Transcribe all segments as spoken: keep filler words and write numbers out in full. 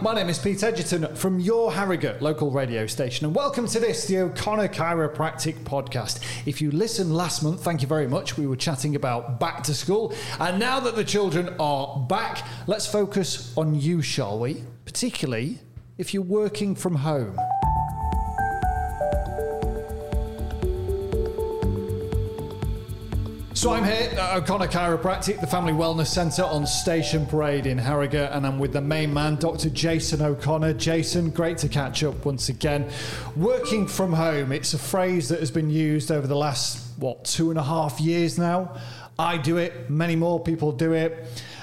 My name is Pete Edgerton from your Harrogate local radio station, and welcome to this, the O'Connor Chiropractic podcast. If you listened last month, thank you very much. We were chatting about back to school, and now that the children are back, let's focus on you, shall we? Particularly if you're working from home. So I'm here at O'Connor Chiropractic, the Family Wellness Centre on Station Parade in Harrogate, and I'm with the main man, Doctor Jason O'Connor. Jason, great to catch up once again. Working from home, it's a phrase that has been used over the last, what, two and a half years now. I do it, many more people do it,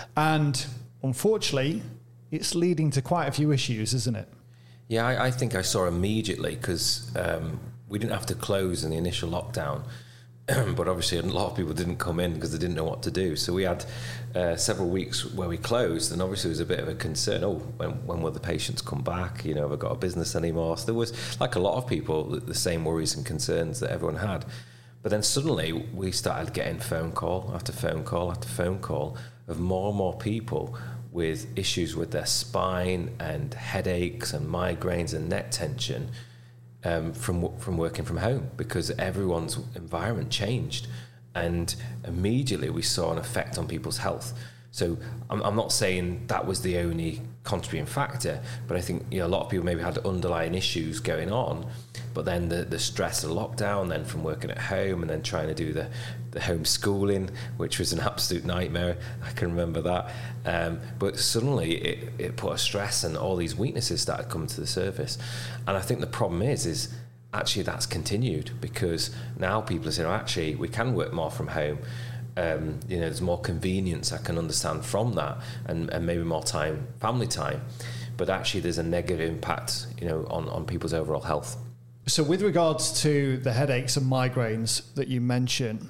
and unfortunately, it's leading to quite a few issues, isn't it? Yeah, I, I think I saw immediately, because um, we didn't have to close in the initial lockdown. But obviously a lot of people didn't come in because they didn't know what to do. So we had uh, several weeks where we closed, and obviously there was a bit of a concern. Oh, when, when will the patients come back? You know, have I got a business anymore? So there was, like a lot of people, the same worries and concerns that everyone had. But then suddenly we started getting phone call after phone call after phone call of more and more people with issues with their spine and headaches and migraines and neck tension. Um, from from working from home, because everyone's environment changed, and immediately we saw an effect on people's health. So I'm, I'm not saying that was the only contributing factor, but I think, you know, a lot of people maybe had underlying issues going on, but then the, the stress of the lockdown, then from working at home and then trying to do the, the homeschooling, which was an absolute nightmare. I can remember that. Um, but suddenly it, it put a stress, and all these weaknesses started coming to the surface. And I think the problem is, is actually that's continued, because now people are saying, oh, actually, we can work more from home. Um, you know, there's more convenience I can understand from that, and, and maybe more time, family time. But actually there's a negative impact, you know, on, on people's overall health. So with regards to the headaches and migraines that you mentioned,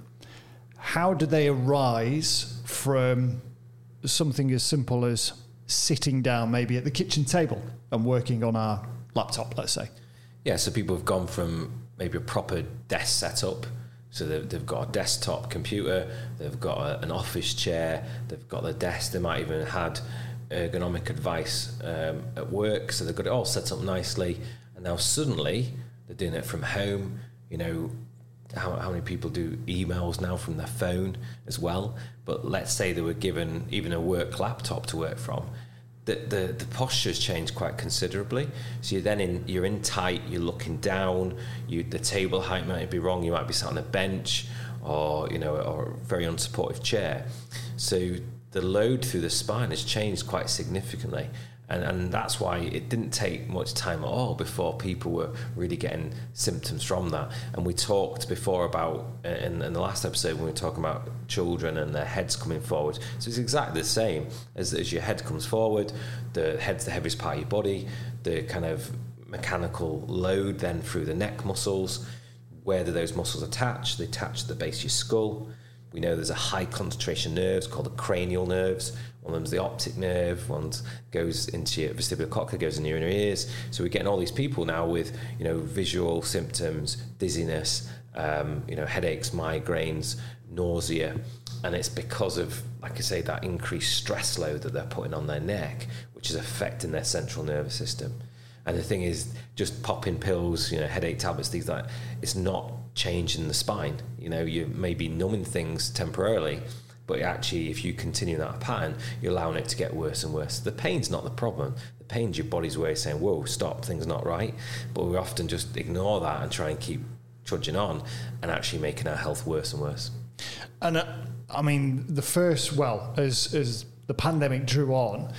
how do they arise from something as simple as sitting down maybe at the kitchen table and working on our laptop, let's say? Yeah, so people have gone from maybe a proper desk setup. So they've, they've got a desktop computer, they've got a, an office chair, they've got a desk, they might even had ergonomic advice um, at work, so they've got it all set up nicely, and now suddenly they're doing it from home. You know, how, how many people do emails now from their phone as well? But let's say they were given even a work laptop to work from. The, the the posture's changed quite considerably. So you're then in you're in tight, you're looking down, you the table height might be wrong, you might be sat on a bench, or you know, or a very unsupportive chair. So the load through the spine has changed quite significantly. And, and that's why it didn't take much time at all before people were really getting symptoms from that. And we talked before about, in, in the last episode, when we were talking about children and their heads coming forward. So it's exactly the same. As, as your head comes forward, the head's the heaviest part of your body, the kind of mechanical load then through the neck muscles. Where do those muscles attach? They attach to the base of your skull. We know there's a high concentration nerves called the cranial nerves. One of them's the optic nerve, one goes into your vestibular cochlea, goes in your inner ears. So we're getting all these people now with, you know, visual symptoms, dizziness, um, you know, headaches, migraines, nausea. And it's because of, like I say, that increased stress load that they're putting on their neck, which is affecting their central nervous system. And the thing is, just popping pills, you know, headache tablets, things like that, it's not changing the spine. You know, you may be numbing things temporarily, but actually, if you continue that pattern, you're allowing it to get worse and worse. The pain's not the problem. The pain's your body's way of saying, whoa, stop, things are not right. But we often just ignore that and try and keep trudging on, and actually making our health worse and worse. And uh, I mean, the first, well, as, as the pandemic drew on,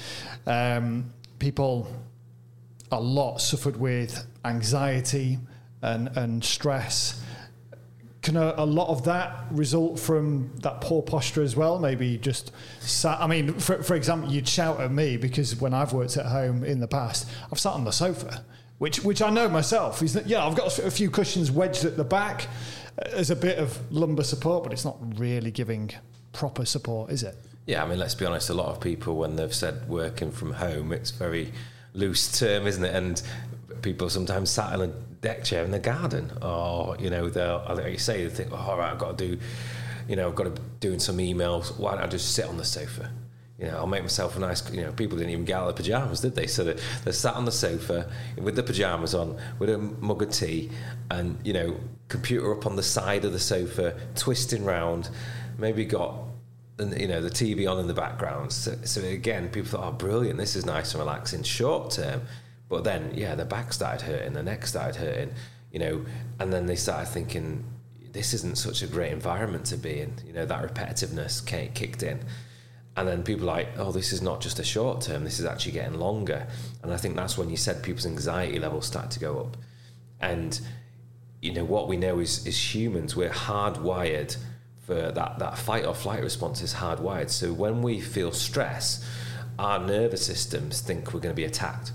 um, people a lot suffered with anxiety and, and stress. Can a, a lot of that result from that poor posture as well? Maybe just sat, I mean, for, for example, you'd shout at me because when I've worked at home in the past, I've sat on the sofa, which which I know myself is that, yeah, I've got a few cushions wedged at the back as a bit of lumbar support, but it's not really giving proper support, is it? Yeah, I mean, let's be honest, a lot of people, when they've said working from home, it's very loose term, isn't it? And people sometimes sat in a deck chair in the garden, or, you know, they'll, like you say, they think, oh, all right, I've got to do, you know, I've got to be doing some emails. Why don't I just sit on the sofa? You know, I'll make myself a nice, you know, people didn't even get out of the pajamas, did they? So they, they sat on the sofa with the pajamas on, with a mug of tea, and, you know, computer up on the side of the sofa, twisting round, maybe got, you know, the T V on in the background. So, so again, people thought, oh, brilliant, this is nice and relaxing short term. But then, yeah, the back started hurting, the neck started hurting, you know, and then they started thinking, this isn't such a great environment to be in. You know, that repetitiveness kicked in. And then people are like, oh, this is not just a short term, this is actually getting longer. And I think that's when you said people's anxiety levels start to go up. And, you know, what we know is, is humans, we're hardwired for that, that fight or flight response is hardwired. So when we feel stress, our nervous systems think we're going to be attacked.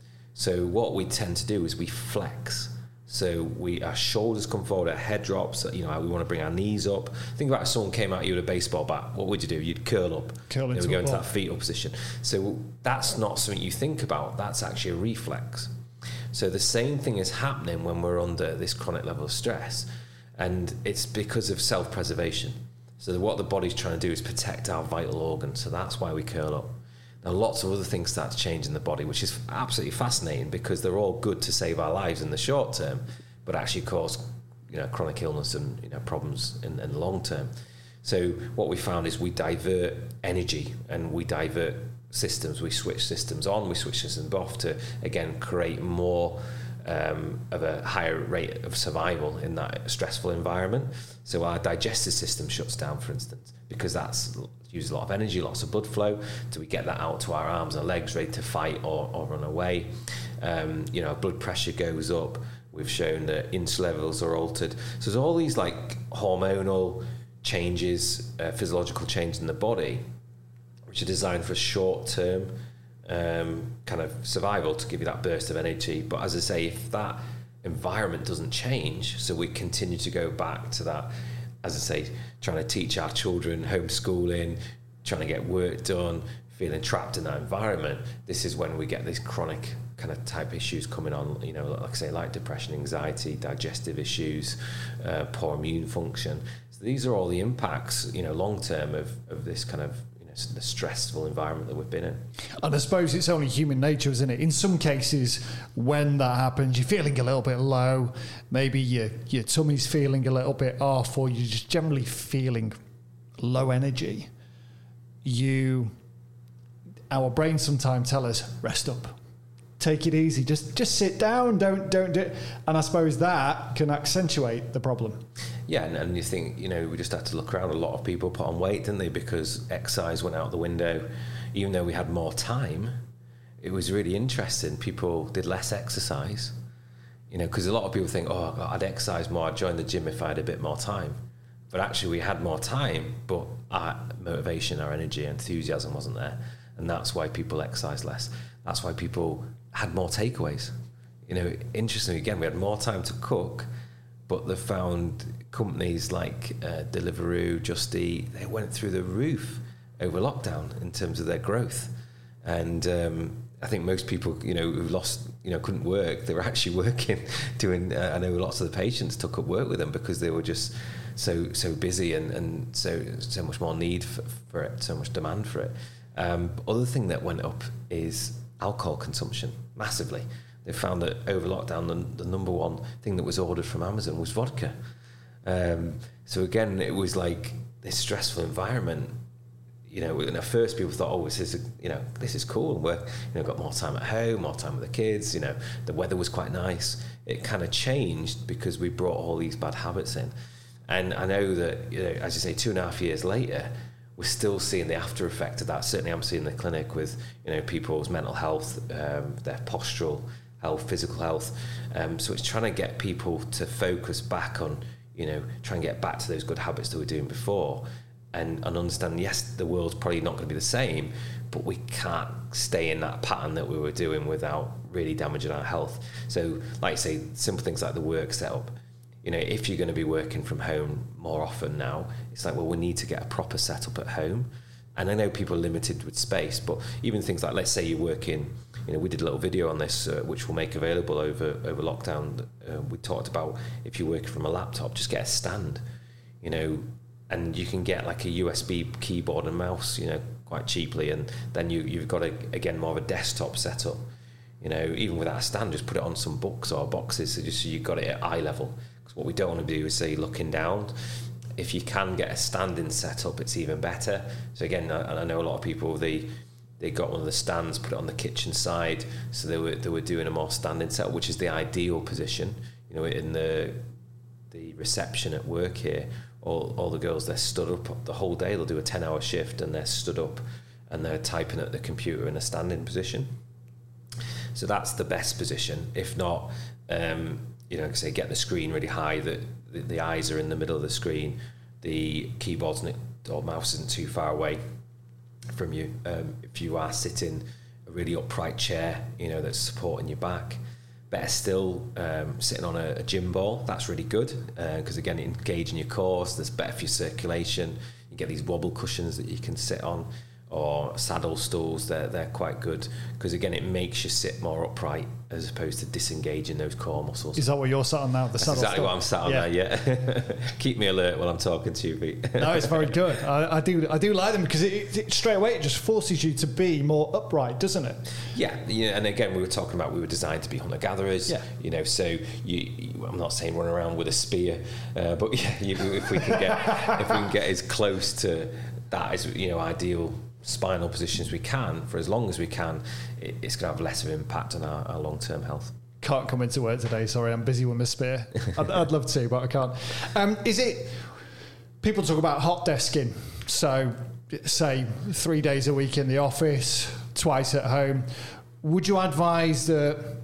So what we tend to do is we flex. So we, our shoulders come forward, our head drops, you know, we want to bring our knees up. Think about if someone came at you with a baseball bat, what would you do? You'd curl up. Curl into you know, go into ball. that fetal position. So that's not something you think about, that's actually a reflex. So the same thing is happening when we're under this chronic level of stress, and it's because of self-preservation. So what the body's trying to do is protect our vital organs, so that's why we curl up. Now, lots of other things start to change in the body, which is absolutely fascinating because they're all good to save our lives in the short term, but actually cause, you know, chronic illness and, you know, problems in, in the long term. So what we found is we divert energy and we divert systems. We switch systems on, we switch systems off to, again, create more um, of a higher rate of survival in that stressful environment. So our digestive system shuts down, for instance, because that's uses a lot of energy, lots of blood flow. Do we get that out to our arms and legs ready to fight or, or run away? Um, you know, blood pressure goes up. We've shown that insulin levels are altered. So there's all these like hormonal changes, uh, physiological changes in the body, which are designed for short-term um, kind of survival to give you that burst of energy. But as I say, if that environment doesn't change, so we continue to go back to that, as I say, trying to teach our children, homeschooling, trying to get work done, feeling trapped in that environment, this is when we get these chronic kind of type issues coming on, you know, like I say, like depression, anxiety, digestive issues, uh, poor immune function. So these are all the impacts, you know, long term of, of this kind of, you know, the stressful environment that we've been in. And I suppose it's only human nature, isn't it? In some cases, when that happens, you're feeling a little bit low, maybe your, your tummy's feeling a little bit off, or you're just generally feeling low energy. You, our brains sometimes tell us, rest up, take it easy, just just sit down, don't don't do it. And I suppose that can accentuate the problem. Yeah, and, and you think, you know, we just had to look around. A lot of people put on weight, didn't they? Because exercise went out the window. Even though we had more time, it was really interesting. People did less exercise, you know, because a lot of people think, oh, I'd exercise more, I'd join the gym if I had a bit more time. But actually we had more time, but our motivation, our energy, enthusiasm wasn't there. And that's why people exercise less. That's why people had more takeaways. You know, interestingly, again, we had more time to cook, but they found companies like uh, Deliveroo, Just Eat, they went through the roof over lockdown in terms of their growth. And um, I think most people, you know, who lost, you know, couldn't work, they were actually working, doing, uh, I know lots of the patients took up work with them because they were just so so busy and, and so so much more need for, for it, so much demand for it. Um, other thing that went up is alcohol consumption, massively. They found that over lockdown, the, the number one thing that was ordered from Amazon was vodka. Um, so again, it was like this stressful environment. You know, and at first people thought, oh, this is, a, you know, this is cool. We're, you know, got more time at home, more time with the kids. You know, the weather was quite nice. It kind of changed because we brought all these bad habits in. And I know that, you know, as you say, two and a half years later, we're still seeing the after effect of that. Certainly I'm seeing in the clinic with, you know, people's mental health, um, their postural health, physical health. Um, so it's trying to get people to focus back on, you know, try and get back to those good habits that we were doing before and, and understand, yes, the world's probably not going to be the same, but we can't stay in that pattern that we were doing without really damaging our health. So like I say, simple things like the work setup. You know, if you're going to be working from home more often now, it's like, well, we need to get a proper setup at home. And I know people are limited with space, but even things like, let's say you work in, you know, we did a little video on this, uh, which we'll make available over, over lockdown. Uh, we talked about if you're working from a laptop, just get a stand, you know, and you can get like a U S B keyboard and mouse, you know, quite cheaply, and then you, you've got, a, again, more of a desktop setup. You know, even without a stand, just put it on some books or boxes, so just so you've got it at eye level. Because what we don't want to do is say looking down. If you can get a standing setup, it's even better. So again, I, I know a lot of people, they they got one of the stands, put it on the kitchen side, so they were they were doing a more standing setup, which is the ideal position. You know, in the the reception at work here, all all the girls, they're stood up the whole day. They'll do a ten hour shift and they're stood up and they're typing at the computer in a standing position. So that's the best position. If not, um, you know, say get the screen really high, that the, the eyes are in the middle of the screen, the keyboard's or mouse isn't too far away from you. Um, if you are sitting a really upright chair, you know, that's supporting your back. Better still, um, sitting on a, a gym ball, that's really good, because uh, again, engaging your core, so that's better for your circulation. You get these wobble cushions that you can sit on, or saddle stools, they're, they're quite good, because again, it makes you sit more upright as opposed to disengaging those core muscles. Is that what you're sat on now? The That's saddle exactly stool? what I'm sat on yeah. there, yeah. Keep me alert while I'm talking to you, Pete. No, it's very good. I, I do I do like them, because it, it, it, straight away it just forces you to be more upright, doesn't it? Yeah, yeah, and again, we were talking about we were designed to be hunter-gatherers, yeah. you know, so you, you, I'm not saying run around with a spear, uh, but yeah, you, if we can get if we can get as close to that as, you know, ideal spinal positions we can for as long as we can, it, it's going to have less of an impact on our, our long-term health. Can't come into work today, sorry, I'm busy with my spear. I'd, I'd love to, but I can't. Um, is it, people talk about hot desking, so say three days a week in the office, twice at home. Would you advise that,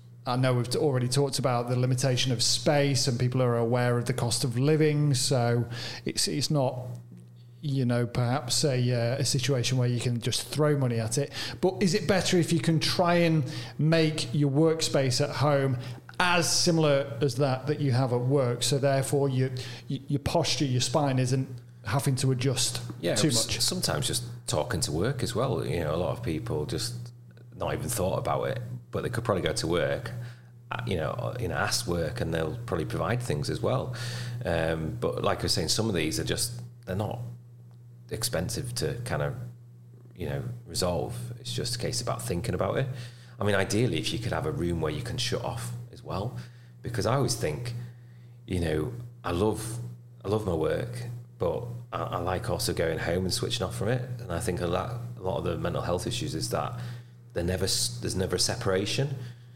I know we've already talked about the limitation of space and people are aware of the cost of living, so it's it's not, you know, perhaps a, uh, a situation where you can just throw money at it. But is it better if you can try and make your workspace at home as similar as that that you have at work, so therefore you, you, your posture, your spine isn't having to adjust yeah, too much? Sometimes just talking to work as well. You know, a lot of people just not even thought about it, but they could probably go to work, you know, you know, ask work, and they'll probably provide things as well. Um, but like I was saying, some of these are just, they're not expensive to kind of, you know, resolve. It's just a case about thinking about it. I mean, ideally, if you could have a room where you can shut off as well, because I always think, you know, I love, I love my work, but I, I like also going home and switching off from it. And I think a lot, a lot of the mental health issues is that they're never, there's never a separation.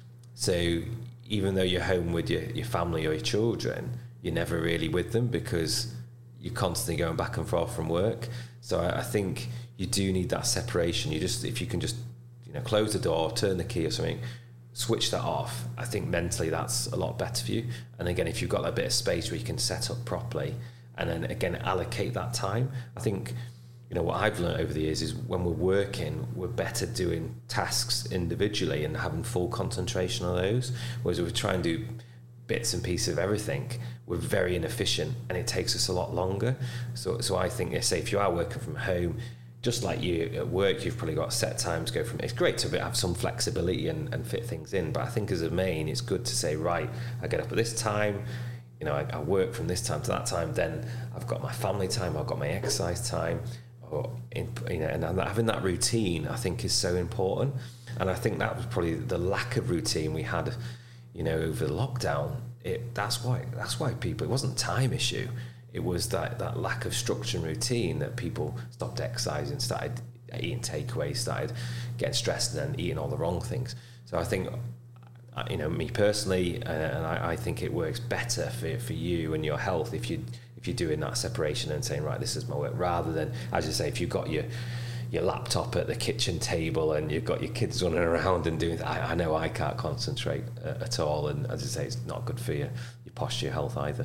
So even though you're home with your, your family or your children, you're never really with them because you're constantly going back and forth from work. So I, I think you do need that separation. You just, if you can just, you know, close the door, turn the key or something, switch that off, I think mentally that's a lot better for you. And again, if you've got that bit of space where you can set up properly and then again allocate that time, I think, you know, what I've learned over the years is when we're working, we're better doing tasks individually and having full concentration on those. Whereas if we try and do bits and pieces of everything, we're very inefficient and it takes us a lot longer. So so I think, say if you are working from home, just like you at work, you've probably got set times to go from, it's great to have some flexibility and, and fit things in, but I think as a main, it's good to say, right, I get up at this time, you know, I, I work from this time to that time, then I've got my family time, I've got my exercise time, or in, you know, and having that routine, I think, is so important. And I think that was probably the lack of routine we had, you know, over the lockdown. It that's why that's why people, it wasn't a time issue. It was that, that lack of structure and routine that people stopped exercising, started eating takeaway, started getting stressed and then eating all the wrong things. So I think, you know, me personally, uh, and I, I think it works better for for you and your health if you if you're doing that separation and saying, right, this is my work, rather than, as you say, if you've got your your laptop at the kitchen table and you've got your kids running around and doing that. I, I know I can't concentrate uh, at all, and as I say, it's not good for your, your posture, your health either.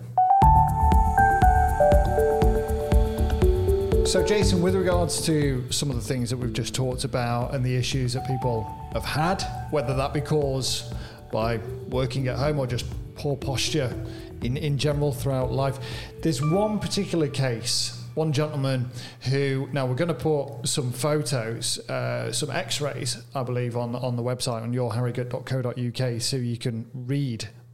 So Jason, with regards to some of the things that we've just talked about and the issues that people have had, whether that be caused by working at home or just poor posture in, in general throughout life, there's one particular case, one gentleman who, now we're going to put some photos, uh, some x-rays, I believe, on, on the website on your harrogate dot co dot uk, so you can read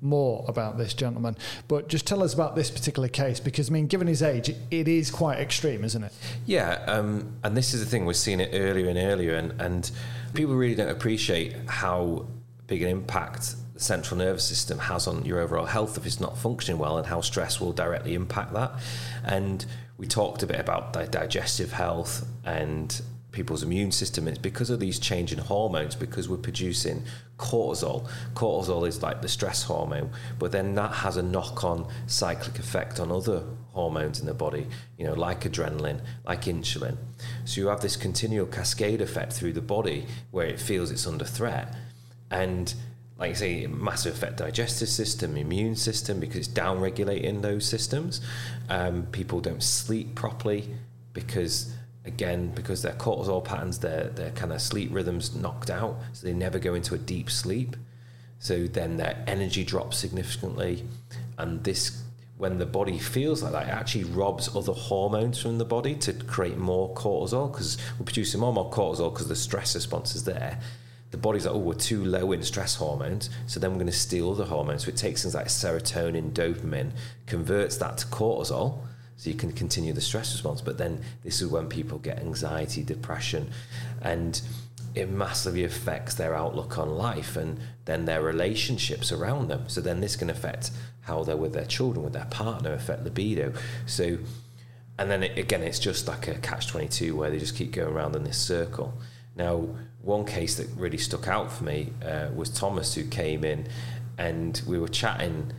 more about this gentleman. But just tell us about this particular case, because, I mean, given his age, it, it is quite extreme, isn't it? Yeah, um, and this is the thing, we're seeing it earlier and earlier, and, and people really don't appreciate how big an impact the central nervous system has on your overall health if it's not functioning well, and how stress will directly impact that. And we talked a bit about the digestive health and people's immune system. It's because of these changing hormones, because we're producing cortisol. Cortisol is like the stress hormone, but then that has a knock-on cyclic effect on other hormones in the body, you know, like adrenaline, like insulin. So you have this continual cascade effect through the body where it feels it's under threat. And like I say, massive effect digestive system, immune system, because it's down-regulating those systems. Um, people don't sleep properly because, again, because their cortisol patterns, their their kind of sleep rhythms knocked out, so they never go into a deep sleep. So then their energy drops significantly, and this, when the body feels like that, it actually robs other hormones from the body to create more cortisol, because we're producing more and more cortisol because the stress response is there. The body's like, oh, we're too low in stress hormones, so then we're going to steal other hormones. So it takes things like serotonin, dopamine, converts that to cortisol, so you can continue the stress response. But then this is when people get anxiety, depression, and it massively affects their outlook on life and then their relationships around them. So then this can affect how they're with their children, with their partner, affect libido. So, and then it, again, it's just like a catch twenty-two where they just keep going around in this circle. Now, one case that really stuck out for me uh, was Thomas, who came in, and we were chatting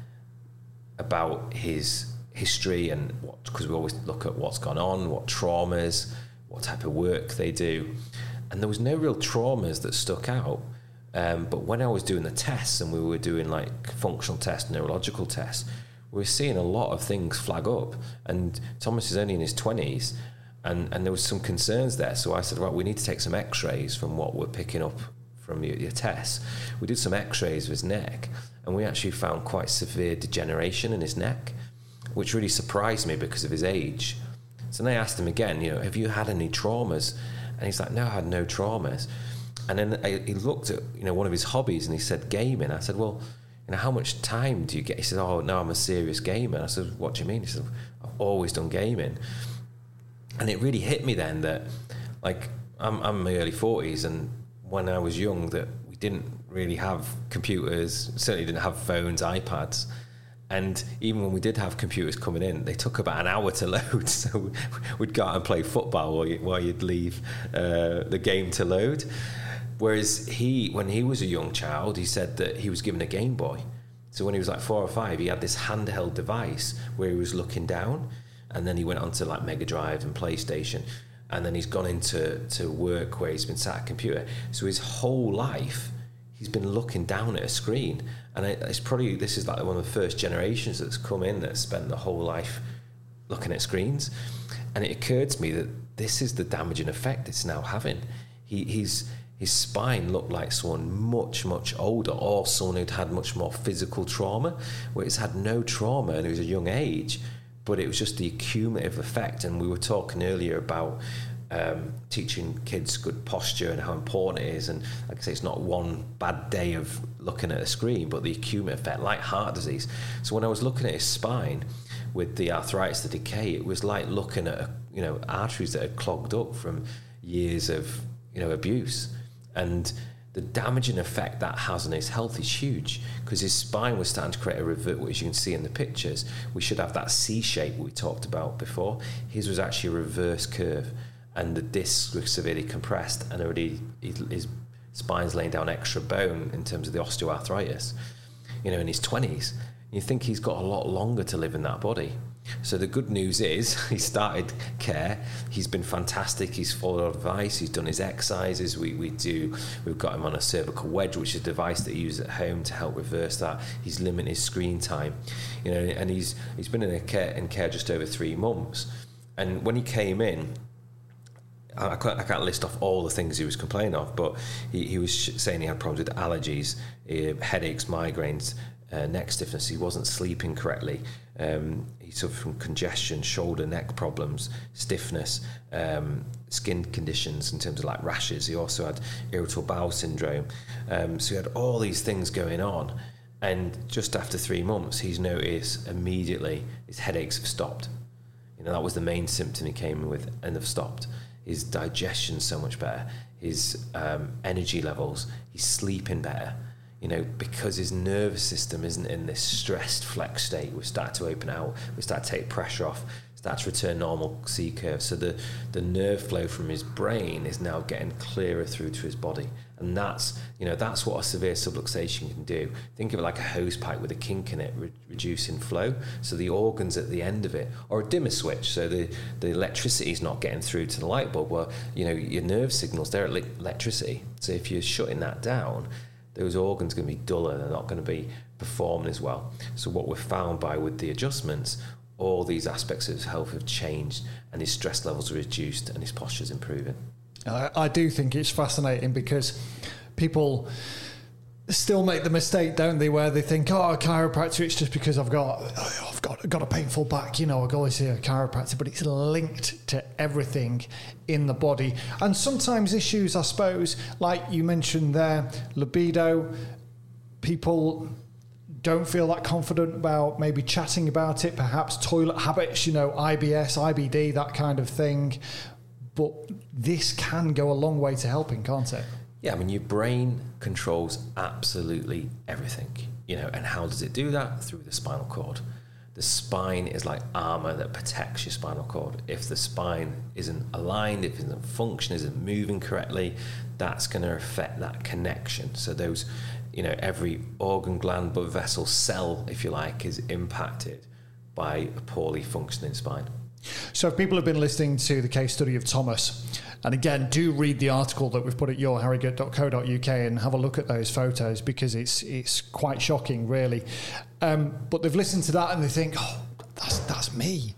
about his history, and what, because we always look at what's gone on, what traumas, what type of work they do, and there was no real traumas that stuck out. Um, but when I was doing the tests, and we were doing like functional tests, neurological tests, we were seeing a lot of things flag up. And Thomas is only in his twenties. And, and there was some concerns there. So I said, right, we need to take some x-rays from what we're picking up from your, your tests. We did some x-rays of his neck, and we actually found quite severe degeneration in his neck, which really surprised me because of his age. So then I asked him again, you know, have you had any traumas? And he's like, no, I had no traumas. And then I, he looked at, you know, one of his hobbies, and he said gaming. I said, well, you know, how much time do you get? He said, oh, no, I'm a serious gamer. I said, what do you mean? He said, I've always done gaming. And it really hit me then that, like, I'm, I'm in my early forties, and when I was young, that we didn't really have computers, certainly didn't have phones, iPads. And even when we did have computers coming in, they took about an hour to load. So we'd go out and play football while, you, while you'd leave uh, the game to load. Whereas he, when he was a young child, he said that he was given a Game Boy. So when he was like four or five, he had this handheld device where he was looking down. And then he went on to like Mega Drive and PlayStation. And then he's gone into to work where he's been sat at a computer. So his whole life, he's been looking down at a screen. And it's probably, this is like one of the first generations that's come in that spent the whole life looking at screens. And it occurred to me that this is the damaging effect it's now having. He, he's, his spine looked like someone much, much older, or someone who'd had much more physical trauma, where he's had no trauma and he was a young age. But it was just the cumulative effect. And we were talking earlier about um, teaching kids good posture and how important it is. And like I say, it's not one bad day of looking at a screen, but the cumulative effect, like heart disease. So when I was looking at his spine with the arthritis, the decay, it was like looking at, you know, arteries that had clogged up from years of, you know, abuse. And the damaging effect that has on his health is huge, because his spine was starting to create a revert, as you can see in the pictures. We should have that C shape we talked about before. His was actually a reverse curve, and the discs were severely compressed, and already his spine's laying down extra bone in terms of the osteoarthritis. You know, in his twenties, you think he's got a lot longer to live in that body. So the good news is he started care. He's been fantastic. He's followed our advice. He's done his exercises. We we do. We've got him on a cervical wedge, which is a device that he uses at home to help reverse that. He's limited his screen time, you know, and he's he's been in a care in care just over three months. And when he came in, I can't, I can't list off all the things he was complaining of, but he, he was saying he had problems with allergies, uh, headaches, migraines, uh, neck stiffness. He wasn't sleeping correctly. Um, he suffered from congestion, shoulder, neck problems, stiffness, um, skin conditions in terms of like rashes. He also had irritable bowel syndrome. Um, so he had all these things going on. And just after three months, he's noticed immediately his headaches have stopped. You know, that was the main symptom he came in with, and have stopped. His digestion's so much better. His um, energy levels, he's sleeping better. You know, because his nervous system isn't in this stressed flex state. We start to open out. We start to take pressure off. Start to return normal C curve. So the, the nerve flow from his brain is now getting clearer through to his body. And that's, you know, that's what a severe subluxation can do. Think of it like a hose pipe with a kink in it, re- reducing flow. So the organs at the end of it, or a dimmer switch, so the, the electricity is not getting through to the light bulb. Well, you know, your nerve signals, they're electricity. So if you're shutting that down, those organs are going to be duller. They're not going to be performing as well. So what we've found by with the adjustments, all these aspects of his health have changed, and his stress levels are reduced, and his posture's improving. I, I do think it's fascinating because people still make the mistake, don't they, where they think, oh, a chiropractor, it's just because I've got oh, I've got got a painful back, you know, I go to see a chiropractor, but it's linked to everything in the body. And sometimes issues, I suppose, like you mentioned there, libido, people don't feel that confident about maybe chatting about it, perhaps toilet habits, you know, I B S, I B D, that kind of thing. But this can go a long way to helping, can't it? Yeah, I mean, your brain controls absolutely everything, you know, and how does it do that? Through the spinal cord. The spine is like armor that protects your spinal cord. If the spine isn't aligned, if it isn't functioning, isn't moving correctly, that's going to affect that connection. So those, you know, every organ, gland, blood vessel, cell, if you like, is impacted by a poorly functioning spine. So if people have been listening to the case study of Thomas, and again, do read the article that we've put at your harrogate dot co dot uk and have a look at those photos, because it's it's quite shocking, really. Um, but they've listened to that and they think, oh, that's that's me.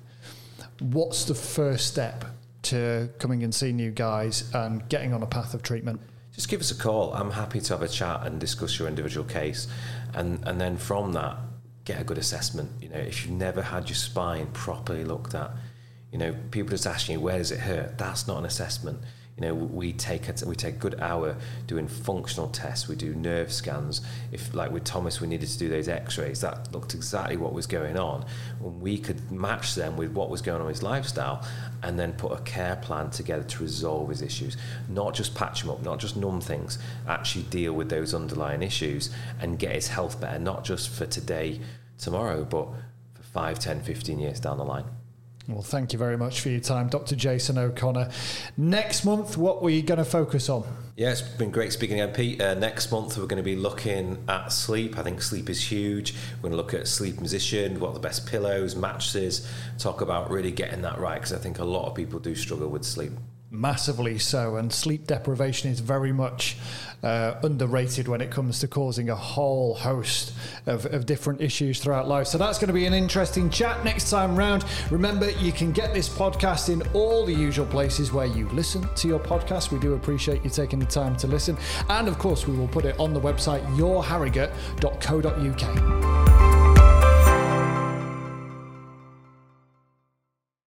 What's the first step to coming and seeing you guys and getting on a path of treatment? Just give us a call. I'm happy to have a chat and discuss your individual case. And, and then from that, get a good assessment. You know, if you've never had your spine properly looked at, you know, people just asking you, where does it hurt? That's not an assessment. You know, we take a, we take a good hour doing functional tests. We do nerve scans. If, like with Thomas, we needed to do those x-rays, that looked exactly what was going on. When we could match them with what was going on in his lifestyle and then put a care plan together to resolve his issues. Not just patch him up, not just numb things, actually deal with those underlying issues and get his health better, not just for today, tomorrow, but for five, ten, fifteen years down the line. Well, thank you very much for your time, Doctor Jason O'Connor. Next month, what were you going to focus on? Yeah, it's been great speaking again, Pete. Uh, next month, we're going to be looking at sleep. I think sleep is huge. We're going to look at sleep position, what are the best pillows, mattresses, talk about really getting that right, because I think a lot of people do struggle with sleep. Massively so, and sleep deprivation is very much uh, underrated when it comes to causing a whole host of, of different issues throughout life. So that's going to be an interesting chat next time round. Remember, you can get this podcast in all the usual places where you listen to your podcast. We do appreciate you taking the time to listen, and of course we will put it on the website your harrogate dot co dot uk.